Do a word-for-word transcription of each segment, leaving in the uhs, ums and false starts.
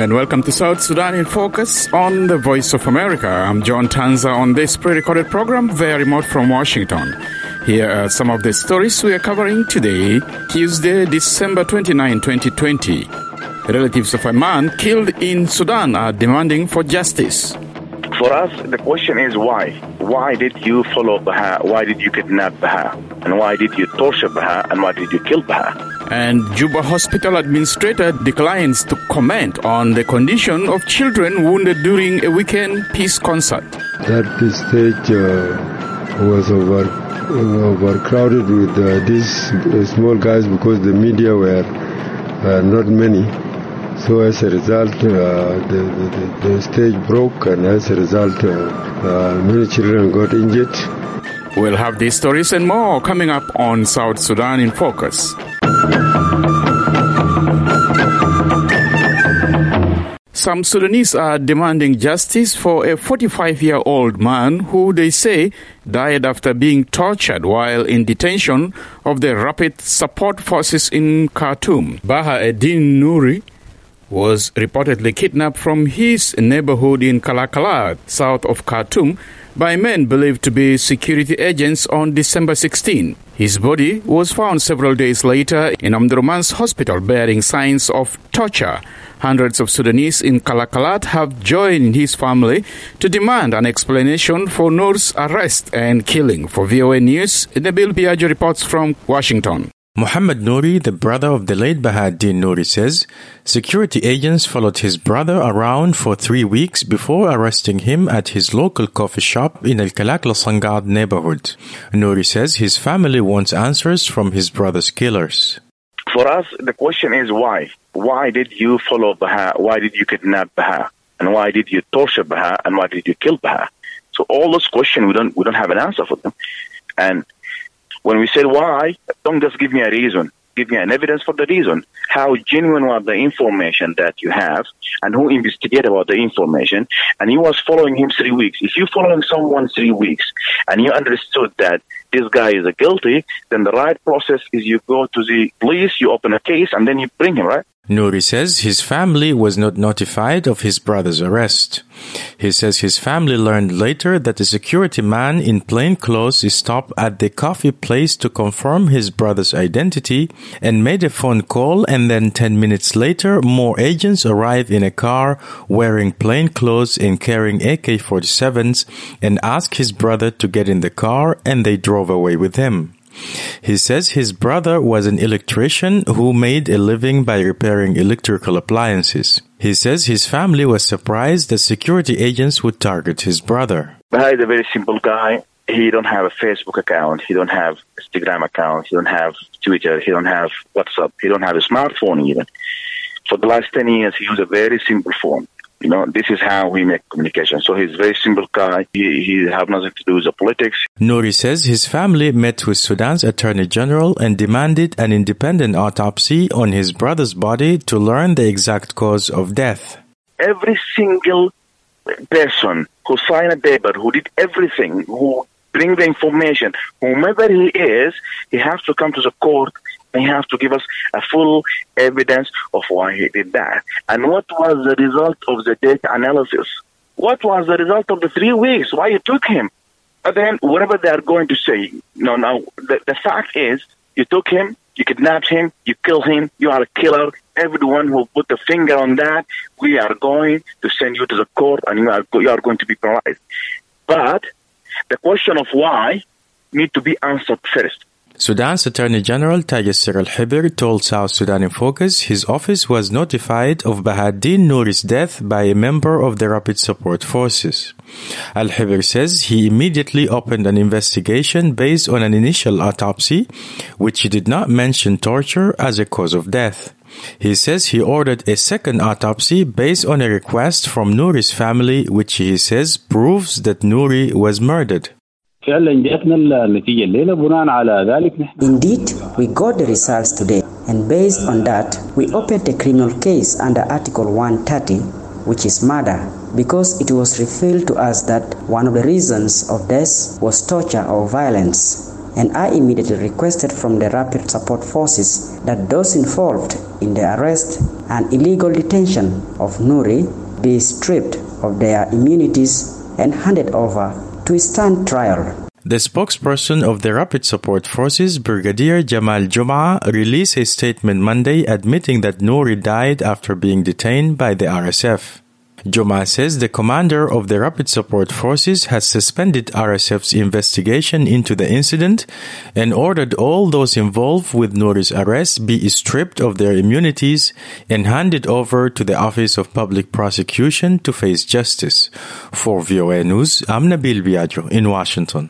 and welcome to South Sudan in Focus on the Voice of America. I'm John Tanza on this pre-recorded program via remote from Washington. Here are some of the stories we are covering today, Tuesday, December twenty-ninth, twenty twenty. Relatives of a man killed in Sudan are demanding for justice. For us, the question is why? Why did you follow Baha? Why did you kidnap Baha? And why did you torture Baha? And why did you kill Baha? And Juba Hospital administrator declines to comment on the condition of children wounded during a weekend peace concert. That stage uh, was over, uh, overcrowded with uh, these uh, small guys because the media were uh, not many. So as a result, uh, the, the, the stage broke, and as a result, uh, uh, many children got injured. We'll have these stories and more coming up on South Sudan in Focus. Some Sudanese are demanding justice for a forty-five-year-old man who they say died after being tortured while in detention of the Rapid Support Forces in Khartoum. Baha Eddin Nouri was reportedly kidnapped from his neighborhood in Kalakalat, south of Khartoum, by men believed to be security agents on December sixteenth. His body was found several days later in Omdurman's hospital bearing signs of torture. Hundreds of Sudanese in Kalakalat have joined his family to demand an explanation for Nour's arrest and killing. For V O A News, Nabil Biagio reports from Washington. Muhammad Nouri, the brother of the late Baha Eddin Nouri, says security agents followed his brother around for three weeks before arresting him at his local coffee shop in Al Kalak Sangad neighborhood. Nouri says his family wants answers from his brother's killers. For us, the question is why? Why did you follow Baha? Why did you kidnap Baha? And why did you torture Baha? And why did you kill Baha? So all those questions, we don't we don't have an answer for them. And when we said why, don't just give me a reason. Give me an evidence for the reason. How genuine was the information that you have, and who investigated about the information, and you was following him three weeks. If you're following someone three weeks, and you understood that this guy is a guilty, then the right process is you go to the police, you open a case, and then you bring him, right? Nouri says his family was not notified of his brother's arrest. He says his family learned later that a security man in plain clothes stopped at the coffee place to confirm his brother's identity and made a phone call, and then ten minutes later more agents arrived in a car wearing plain clothes and carrying A K forty-sevens and asked his brother to get in the car, and they drove away with him. He says his brother was an electrician who made a living by repairing electrical appliances. He says his family was surprised that security agents would target his brother. Baha is a very simple guy. He don't have a Facebook account. He don't have Instagram account. He don't have Twitter. He don't have WhatsApp. He don't have a smartphone even. For the last ten years, he used a very simple phone. You know, this is how we make communication. So he's a very simple guy. He, he have nothing to do with the politics. Nouri says his family met with Sudan's Attorney General and demanded an independent autopsy on his brother's body to learn the exact cause of death. Every single person who signed a paper, who did everything, who bring the information, whomever he is, he has to come to the court. He has to give us a full evidence of why he did that. And what was the result of the data analysis? What was the result of the three weeks? Why you took him? But then, whatever they are going to say, no, no, the, the fact is, you took him, you kidnapped him, you killed him, you are a killer. Everyone who put the finger on that, we are going to send you to the court, and you are, you are going to be penalized. But the question of why need to be answered first. Sudan's Attorney General Taj Yasser Al-Hibr told South Sudan in Focus his office was notified of Baha Eddin Nouri's death by a member of the Rapid Support Forces. Al-Hibr says he immediately opened an investigation based on an initial autopsy, which did not mention torture as a cause of death. He says he ordered a second autopsy based on a request from Nouri's family, which he says proves that Nouri was murdered. Indeed, we got the results today, and based on that, we opened a criminal case under Article one thirty, which is murder, because it was revealed to us that one of the reasons of death was torture or violence. and I immediately requested from the Rapid Support Forces that those involved in the arrest and illegal detention of Nouri be stripped of their immunities and handed over to a stand trial. The spokesperson of the Rapid Support Forces, Brigadier Jamal Juma, released a statement Monday admitting that Nouri died after being detained by the R S F. Juma says the commander of the Rapid Support Forces has suspended R S F's investigation into the incident and ordered all those involved with Nouri's arrest be stripped of their immunities and handed over to the Office of Public Prosecution to face justice. For V O A News, I'm Nabil Biagio in Washington.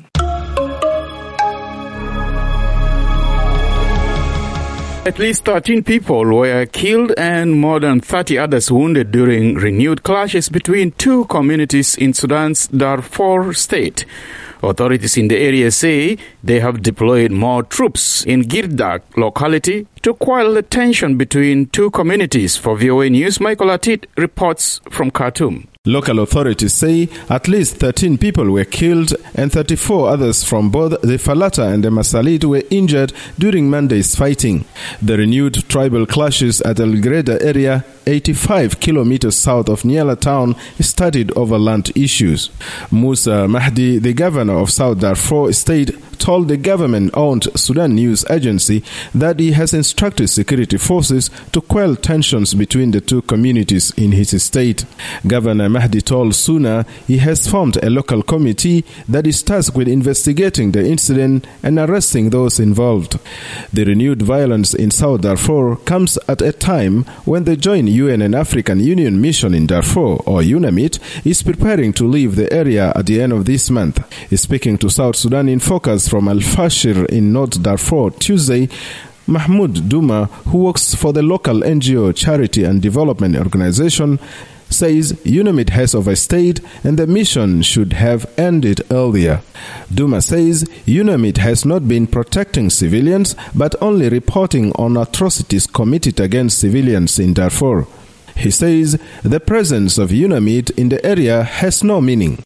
At least thirteen people were killed and more than thirty others wounded during renewed clashes between two communities in Sudan's Darfur state. Authorities in the area say they have deployed more troops in Girdak locality to quell the tension between two communities. For V O A News, Michael Atit reports from Khartoum. Local authorities say at least thirteen people were killed and thirty-four others from both the Falata and the Masalit were injured during Monday's fighting. The renewed tribal clashes at El Greda area, eighty-five kilometers south of Niala town, started over land issues. Musa Mahdi, the governor of South Darfur state, told the government-owned Sudan News Agency that he has instructed security forces to quell tensions between the two communities in his state. Governor Mahdi told Suna he has formed a local committee that is tasked with investigating the incident and arresting those involved. The renewed violence in South Darfur comes at a time when the joint U N and African Union mission in Darfur, or UNAMID, is preparing to leave the area at the end of this month. Speaking to South Sudan in Focus from Al-Fashir in North Darfur Tuesday, Mahmoud Duma, who works for the local N G O Charity and Development Organization, says UNAMID has overstayed and the mission should have ended earlier. Duma says UNAMID has not been protecting civilians but only reporting on atrocities committed against civilians in Darfur. He says the presence of UNAMID in the area has no meaning.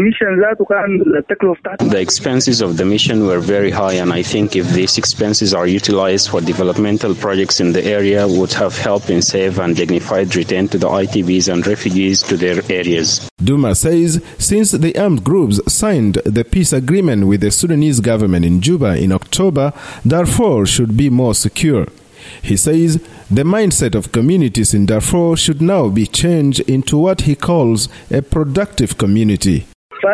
The expenses of the mission were very high, and I think if these expenses are utilized for developmental projects in the area, would have helped in safe and dignified return to the I T Bs and refugees to their areas. Duma says since the armed groups signed the peace agreement with the Sudanese government in Juba in October, Darfur should be more secure. He says the mindset of communities in Darfur should now be changed into what he calls a productive community.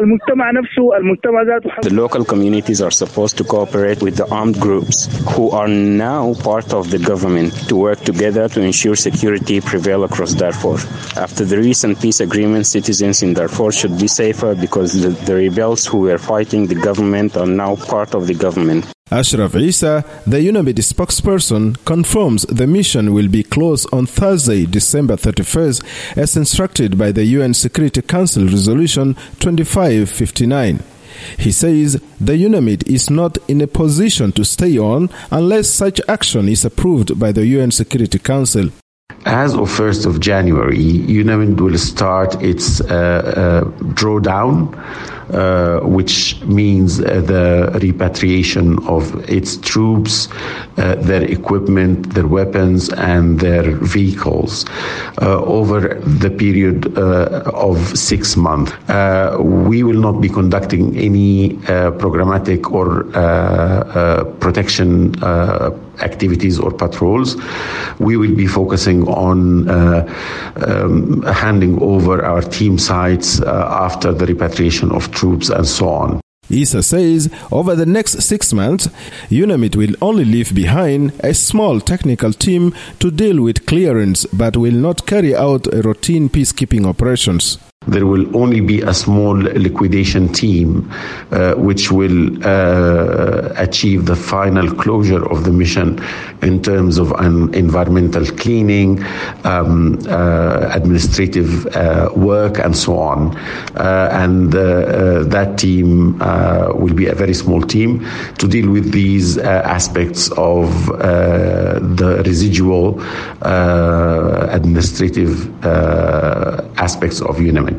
The local communities are supposed to cooperate with the armed groups who are now part of the government to work together to ensure security prevail across Darfur. After the recent peace agreement, citizens in Darfur should be safer because the, the rebels who were fighting the government are now part of the government. Ashraf Isa, the UNAMID spokesperson, confirms the mission will be closed on Thursday, December thirty-first, as instructed by the U N Security Council Resolution twenty-five fifty-nine. He says the UNAMID is not in a position to stay on unless such action is approved by the U N Security Council. As of first of January, UNAMID will start its uh, uh, drawdown, uh, which means uh, the repatriation of its troops, uh, their equipment, their weapons, and their vehicles uh, over the period uh, of six months. Uh, we will not be conducting any uh, programmatic or uh, uh, protection uh, activities or patrols. We will be focusing on uh, um, handing over our team sites uh, after the repatriation of troops and so on. Isa says over the next six months, UNAMID will only leave behind a small technical team to deal with clearance but will not carry out routine peacekeeping operations. There will only be a small liquidation team uh, which will uh, achieve the final closure of the mission in terms of an environmental cleaning, um, uh, administrative uh, work, and so on. Uh, and uh, uh, that team uh, will be a very small team to deal with these uh, aspects of uh, the residual uh, administrative uh, aspects of UNAMID.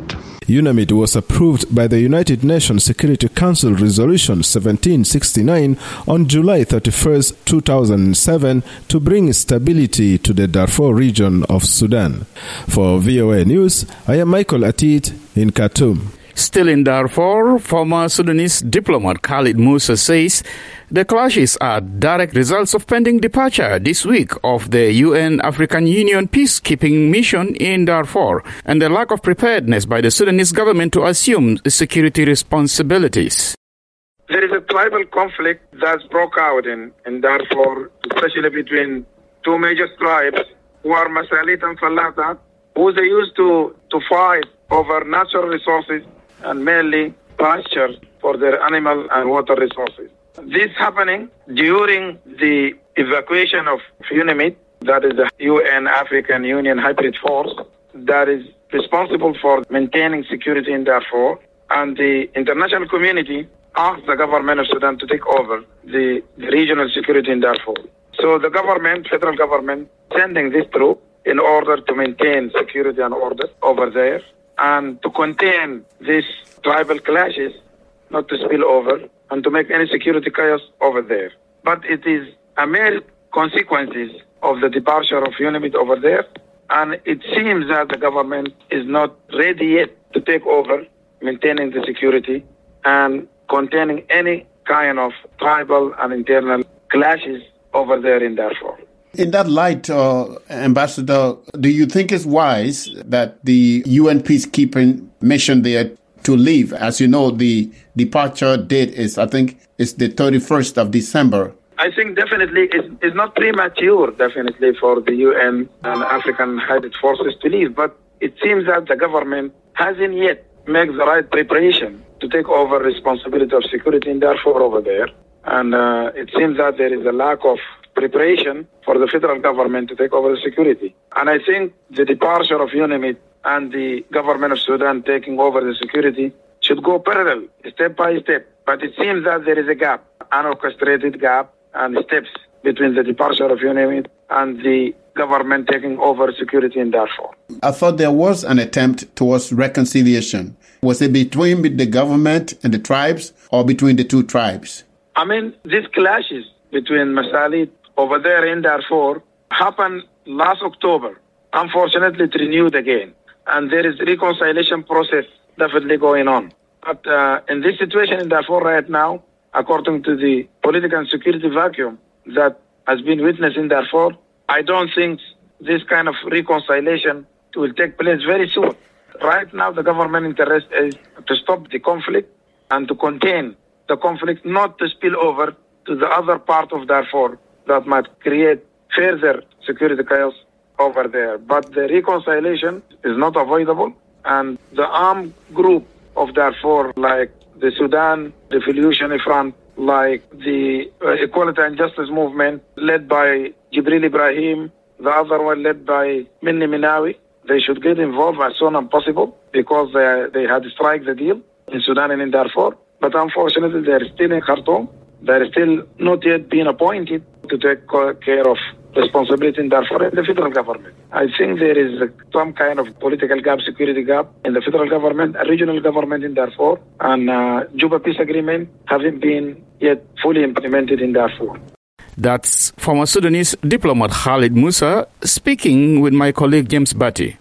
UNAMID was approved by the United Nations Security Council Resolution seventeen sixty-nine on July thirty-first, two thousand seven to bring stability to the Darfur region of Sudan. For V O A News, I am Michael Atit in Khartoum. Still in Darfur, former Sudanese diplomat Khalid Musa says the clashes are direct results of pending departure this week of the U N African Union peacekeeping mission in Darfur and the lack of preparedness by the Sudanese government to assume security responsibilities. There is a tribal conflict that's broke out in, in Darfur, especially between two major tribes who are Masalit and Falata, who they used to, to fight over natural resources and mainly pasture for their animal and water resources. This happening during the evacuation of UNAMID, that is the U N African Union hybrid force, that is responsible for maintaining security in Darfur, and the international community asked the government of Sudan to take over the, the regional security in Darfur. So the government, federal government, sending this troop in order to maintain security and order over there and to contain these tribal clashes, not to spill over, and to make any security chaos over there. But it is a mere consequences of the departure of UNAMID over there, and it seems that the government is not ready yet to take over maintaining the security and containing any kind of tribal and internal clashes over there in Darfur. In that light, uh, Ambassador, do you think it's wise that the U N peacekeeping mission there to leave? As you know, the departure date is, I think, is the thirty-first of December. I think definitely it's, it's not premature, definitely, for the U N and African hybrid forces to leave. But it seems that the government hasn't yet made the right preparation to take over responsibility of security in Darfur over there. And uh, it seems that there is a lack of preparation for the federal government to take over the security. And I think the departure of UNAMID and the government of Sudan taking over the security should go parallel, step by step. But it seems that there is a gap, an orchestrated gap and steps between the departure of UNAMID and the government taking over security in Darfur. I thought there was an attempt towards reconciliation. Was it between the government and the tribes or between the two tribes? I mean, these clashes between Masalit over there in Darfur happened last October. Unfortunately, it renewed again. And there is reconciliation process definitely going on. But uh, in this situation in Darfur right now, according to the political and security vacuum that has been witnessed in Darfur, I don't think this kind of reconciliation will take place very soon. Right now, the government interest is to stop the conflict and to contain the conflict, not to spill over to the other part of Darfur that might create further security chaos over there. But the reconciliation is not avoidable, and the armed group of Darfur, like the Sudan Revolutionary Front, like the uh, Equality and Justice Movement, led by Jibril Ibrahim, the other one led by Minni Minawi, they should get involved as soon as possible because they, they had struck the deal in Sudan and in Darfur. But unfortunately, they are still in Khartoum. They are still not yet been appointed to take care of responsibility in Darfur in the federal government. I think there is some kind of political gap, security gap in the federal government, a regional government in Darfur, and uh, Juba Peace Agreement haven't been yet fully implemented in Darfur. That's former Sudanese diplomat Khalid Musa speaking with my colleague James Batty.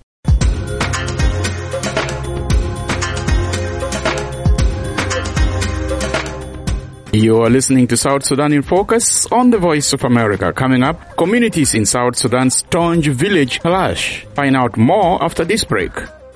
You are listening to South Sudan in Focus on the Voice of America. Coming up, communities in South Sudan's Tonj village clash. Find out more after this break.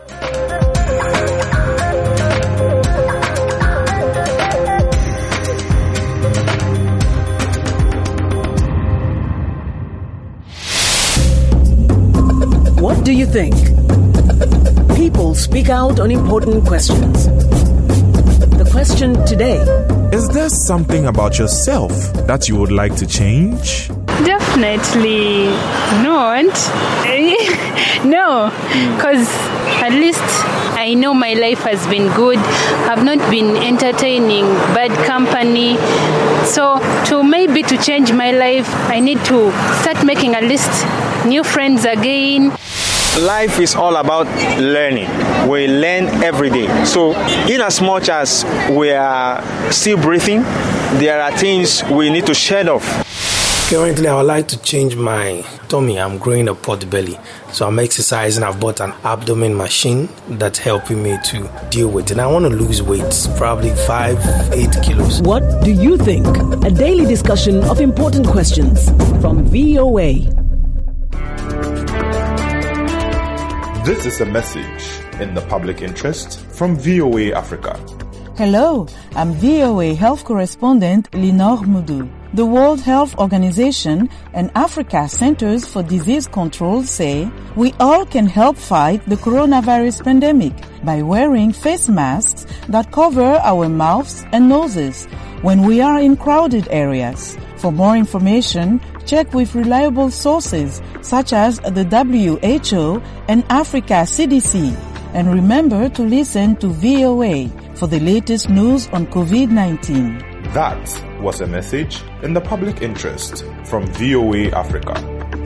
What do you think? People speak out on important questions. The question today: is there something about yourself that you would like to change? Definitely not. No, because at least I know my life has been good. I've not been entertaining bad company. So to maybe to change my life, I need to start making at least new friends again. life is all about learning. We learn every day. So in as much as we are still breathing, there are things we need to shed off. Currently, I would like to change my tummy. I'm growing a pot belly. So I'm exercising. I've bought an abdomen machine that's helping me to deal with it. And I want to lose weight, probably five, eight kilos. What do you think? A daily discussion of important questions from V O A. This is a message in the public interest from V O A Africa. Hello, I'm V O A Health Correspondent Linor Moudou. The World Health Organization and Africa Centers for Disease Control say we all can help fight the coronavirus pandemic by wearing face masks that cover our mouths and noses when we are in crowded areas. For more information, check with reliable sources such as the W H O and Africa C D C. And remember to listen to V O A for the latest news on covid nineteen. That was a message in the public interest from V O A Africa.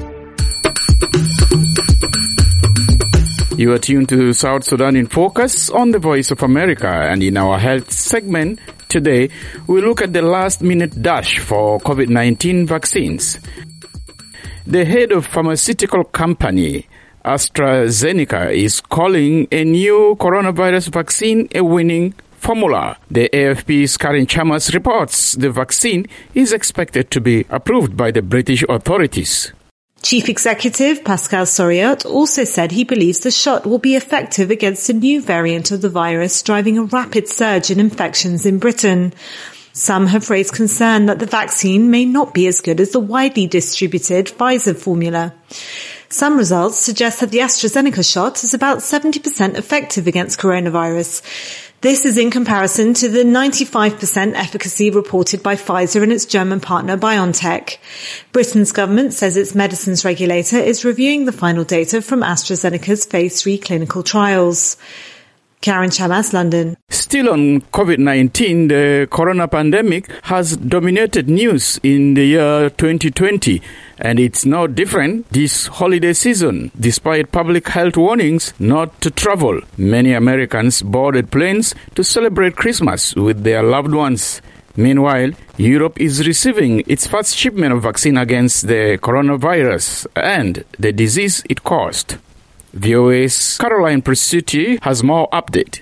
You are tuned to South Sudan in Focus on the Voice of America, and in our health segment today, we look at the last-minute dash for covid nineteen vaccines. The head of pharmaceutical company AstraZeneca is calling a new coronavirus vaccine a winning formula. The A F P's Karen Chamas reports the vaccine is expected to be approved by the British authorities. Chief Executive Pascal Soriot also said he believes the shot will be effective against a new variant of the virus, driving a rapid surge in infections in Britain. Some have raised concern that the vaccine may not be as good as the widely distributed Pfizer formula. Some results suggest that the AstraZeneca shot is about seventy percent effective against coronavirus. This is in comparison to the ninety-five percent efficacy reported by Pfizer and its German partner BioNTech. Britain's government says its medicines regulator is reviewing the final data from AstraZeneca's phase three clinical trials. Karen Chamas, London. Still on covid nineteen, the corona pandemic has dominated news in the year twenty twenty, and it's no different this holiday season. Despite public health warnings not to travel, many Americans boarded planes to celebrate Christmas with their loved ones. Meanwhile, Europe is receiving its first shipment of vaccine against the coronavirus and the disease it caused. V O A's Caroline Presutti has more update.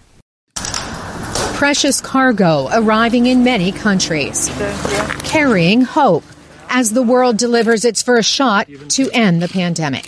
Precious cargo arriving in many countries, carrying hope as the world delivers its first shot to end the pandemic.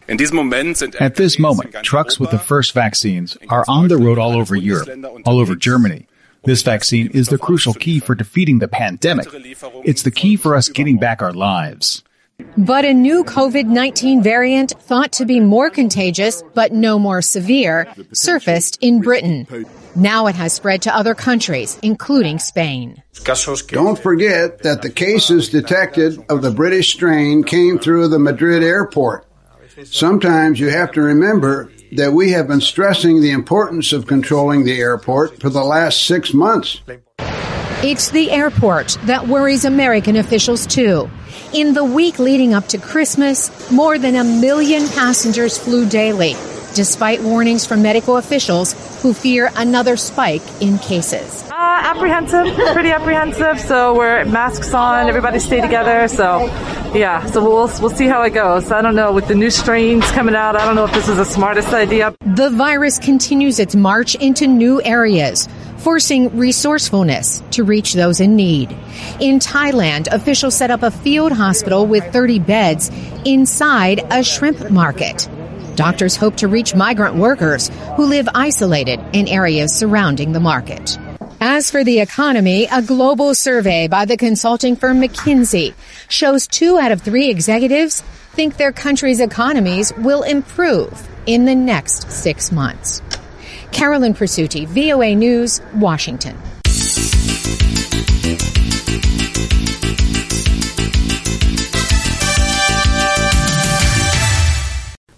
At this moment, trucks with the first vaccines are on the road all over Europe, all over Germany. This vaccine is the crucial key for defeating the pandemic. It's the key for us getting back our lives. But a new covid nineteen variant thought to be more contagious but no more severe surfaced in Britain. Now it has spread to other countries, including Spain. Don't forget that the cases detected of the British strain came through the Madrid airport. Sometimes you have to remember that we have been stressing the importance of controlling the airport for the last six months. It's the airport that worries American officials too. In the week leading up to Christmas, more than a million passengers flew daily, despite warnings from medical officials who fear another spike in cases. Uh, apprehensive, pretty apprehensive. So we're masks on, everybody stay together. So, yeah, so we'll we'll see how it goes. I don't know, with the new strains coming out, I don't know if this is the smartest idea. The virus continues its march into new areas, forcing resourcefulness to reach those in need. In Thailand, officials set up a field hospital with thirty beds inside a shrimp market. Doctors hope to reach migrant workers who live isolated in areas surrounding the market. As for the economy, a global survey by the consulting firm McKinsey shows two out of three executives think their country's economies will improve in the next six months. Carolyn Presutti, V O A News, Washington.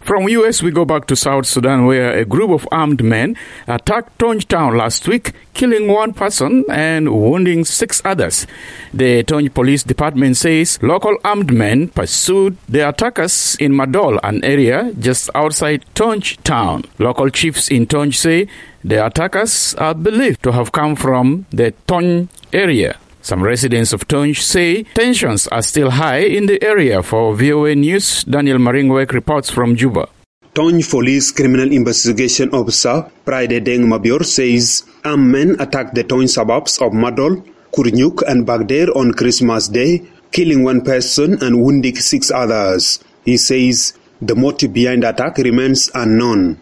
From U S, we go back to South Sudan, where a group of armed men attacked Tonj town last week, killing one person and wounding six others. The Tonj Police Department says local armed men pursued the attackers in Madol, an area just outside Tonj town. Local chiefs in Tonj say the attackers are believed to have come from the Tonj area. Some residents of Tonj say tensions are still high in the area. For V O A News, Daniel Maringwek reports from Juba. Tonj Police Criminal Investigation Officer Pride Deng Mabior says armed men attacked the Tonj suburbs of Madol, Kurnyuk and Bagder on Christmas Day, killing one person and wounding six others. He says the motive behind the attack remains unknown.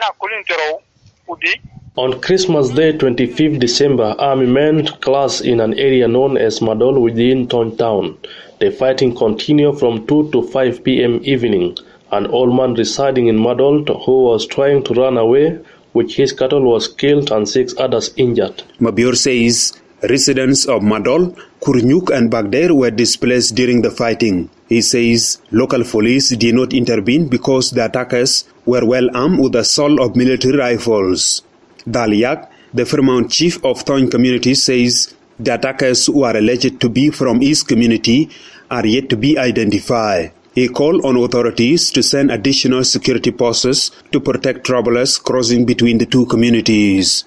On Christmas Day, twenty-fifth December, army men clashed in an area known as Madol within Tonj town. The fighting continued from two to five p.m. evening. An old man residing in Madol who was trying to run away with his cattle was killed and six others injured. Mabior says residents of Madol, Kurnyuk and Bagder were displaced during the fighting. He says local police did not intervene because the attackers were well armed with assault of military rifles. Daliak, the Fairmount chief of Tonj community, says the attackers who are alleged to be from his community are yet to be identified. He called on authorities to send additional security forces to protect travelers crossing between the two communities.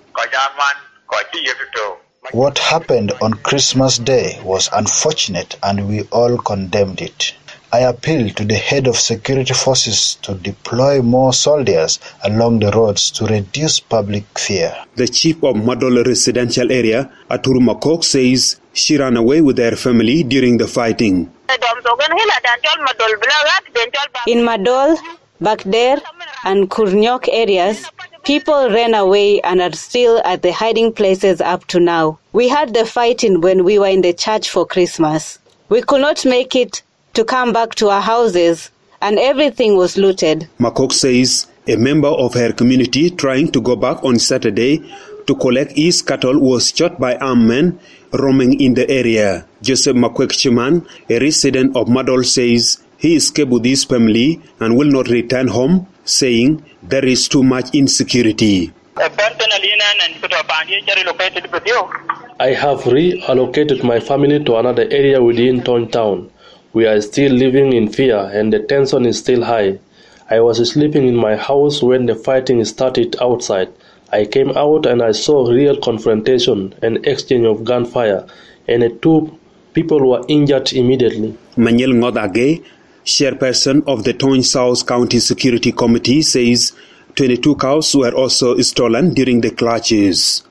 What happened on Christmas Day was unfortunate and we all condemned it. I appeal to the head of security forces to deploy more soldiers along the roads to reduce public fear. The chief of Madol residential area, Atur Makok, says she ran away with her family during the fighting. In Madol, Bagder and Kurnyok areas, people ran away and are still at the hiding places up to now. We had the fighting when we were in the church for Christmas. We could not make it to come back to our houses, and everything was looted. Makok says a member of her community trying to go back on Saturday to collect his cattle was shot by armed men roaming in the area. Joseph Makwek Chiman, a resident of Madol, says he escaped with his family and will not return home, saying there is too much insecurity. I have reallocated my family to another area within Tonj town. We are still living in fear and the tension is still high. I was sleeping in my house when the fighting started outside. I came out and I saw real confrontation and exchange of gunfire, and the two people were injured immediately. Manuel Ngodage, chairperson of the Tonj South County Security Committee, says twenty-two cows were also stolen during the clashes.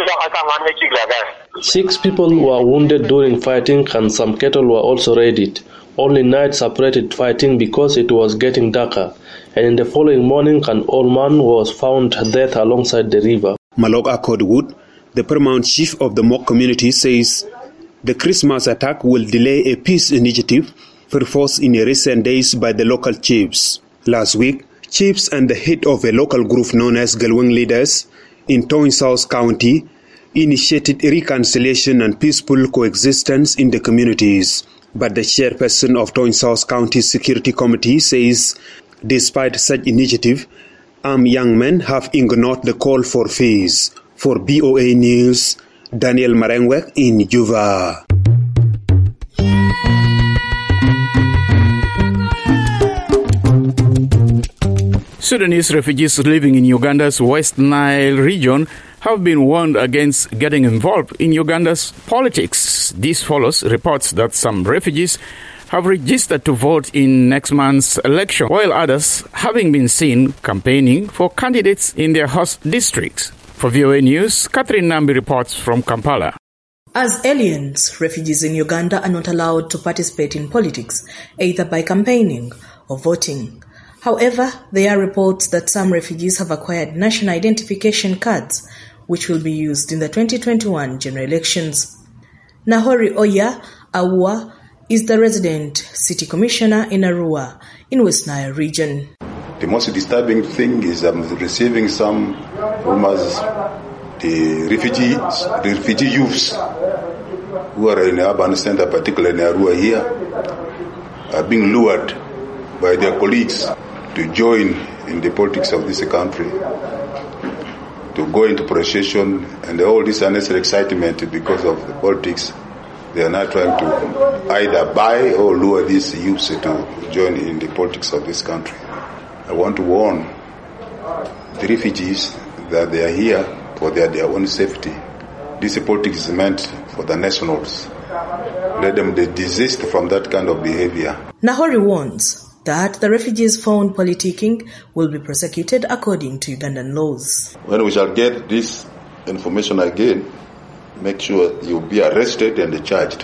Six people were wounded during fighting and some cattle were also raided. Only night separated fighting because it was getting darker, and in the following morning an old man was found dead alongside the river. Malok Akordwood, the paramount chief of the Mok community, says the Christmas attack will delay a peace initiative proposed in recent days by the local chiefs. Last week, chiefs and the head of a local group known as Galwang Leaders in Tonj South County initiated reconciliation and peaceful coexistence in the communities. But the chairperson of Tonj South County Security Committee says despite such initiative, armed young men have ignored the call for peace. For B O A News, Daniel Marengwek in Juba. Sudanese refugees living in Uganda's West Nile region have been warned against getting involved in Uganda's politics. This follows reports that some refugees have registered to vote in next month's election, while others having been seen campaigning for candidates in their host districts. For V O A News, Catherine Nambi reports from Kampala. As aliens, refugees in Uganda are not allowed to participate in politics, either by campaigning or voting. However, there are reports that some refugees have acquired national identification cards, which will be used in the twenty twenty-one general elections. Nahori Oya Awua is the resident city commissioner in Arua, in West Nile region. The most disturbing thing is I'm receiving some rumors, the refugees, the refugee youths who are in the urban center, particularly in Arua here, are being lured by their colleagues to join in the politics of this country, to go into procession and all this unnecessary excitement because of the politics. They are now trying to either buy or lure these youths to join in the politics of this country. I want to warn the refugees that they are here for their, their own safety. This politics is meant for the nationals. Let them desist from that kind of behavior. Nahori warns that the refugees found politicking will be prosecuted according to Ugandan laws. When we shall get this information again, make sure you'll be arrested and charged.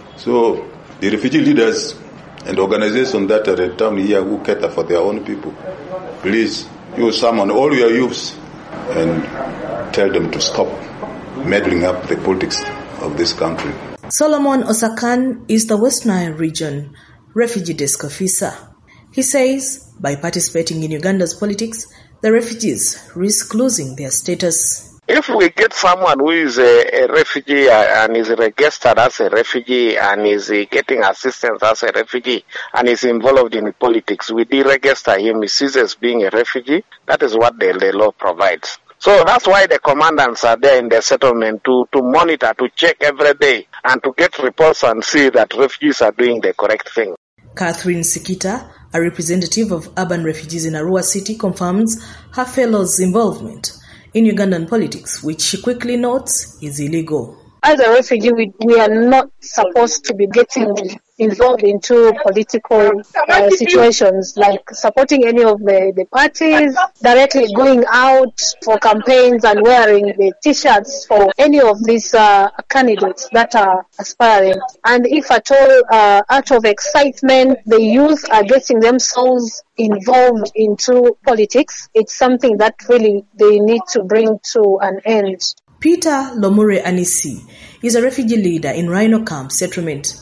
So the refugee leaders and organizations that are in town here who cater for their own people, please, you summon all your youths and tell them to stop meddling up the politics of this country. Solomon Osakan is the West Nile region refugee desk officer. He says by participating in Uganda's politics, the refugees risk losing their status. If we get someone who is a, a refugee and is registered as a refugee and is getting assistance as a refugee and is involved in politics, we deregister him. He ceases being a refugee. That is what the, the law provides. So that's why the commandants are there in the settlement to, to monitor, to check every day and to get reports and see that refugees are doing the correct thing. Catherine Sikita, a representative of urban refugees in Arua City, confirms her fellow's involvement in Ugandan politics, which she quickly notes is illegal. As a refugee, we, we are not supposed to be getting involved into political uh, situations like supporting any of the, the parties, directly going out for campaigns and wearing the t-shirts for any of these uh, candidates that are aspiring. And if at all, uh, out of excitement, the youth are getting themselves involved into politics, it's something that really they need to bring to an end. Peter Lomure Anisi is a refugee leader in Rhino Camp settlement.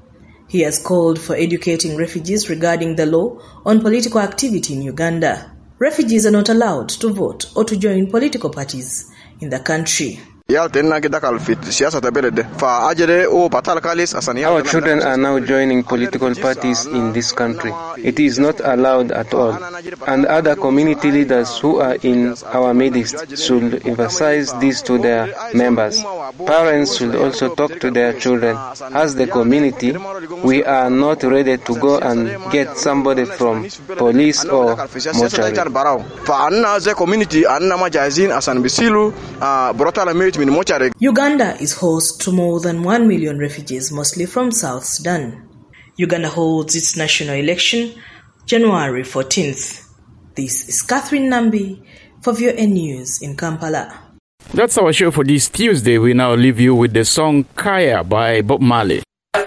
He has called for educating refugees regarding the law on political activity in Uganda. Refugees are not allowed to vote or to join political parties in the country. Our children are now joining political parties in this country. It is not allowed at all. And other community leaders who are in our midst should emphasize this to their members. Parents should also talk to their children. As the community, we are not ready to go and get somebody from police or mortuary. Uganda is host to more than one million refugees, mostly from South Sudan. Uganda holds its national election January fourteenth. This is Catherine Nambi for V O A News in Kampala. That's our show for this Tuesday. We now leave you with the song Kaya by Bob Marley.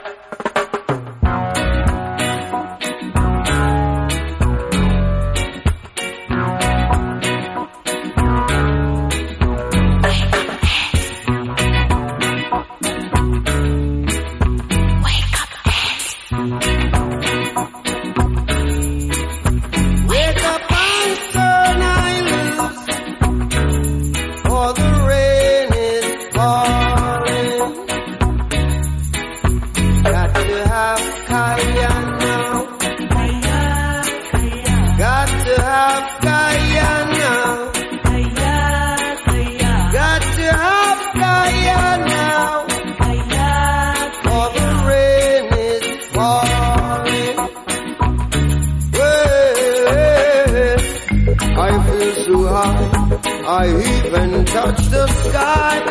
I even touch the sky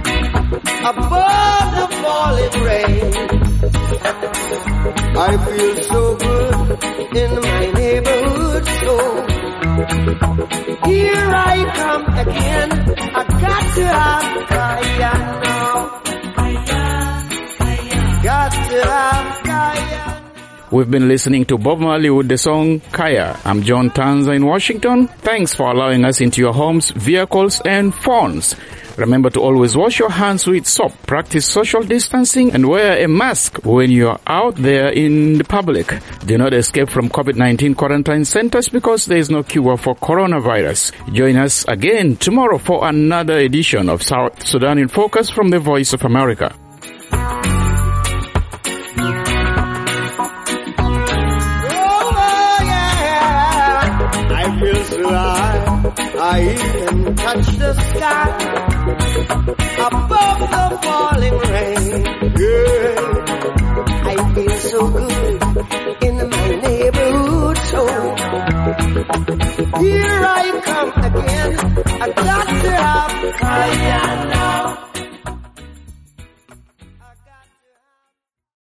above the falling rain. I feel so good in my neighborhood, so here I come again. I got to have Kaya now. Got to have Kaya. We've been listening to Bob Marley with the song Kaya. I'm John Tanza in Washington. Thanks for allowing us into your homes, vehicles, and phones. Remember to always wash your hands with soap, practice social distancing, and wear a mask when you're out there in the public. Do not escape from COVID nineteen quarantine centers because there is no cure for coronavirus. Join us again tomorrow for another edition of South Sudan in Focus from the Voice of America. I even touch the sky above the falling rain. Yeah, I feel so good in my neighborhood. So here I come again. I got to have fire now.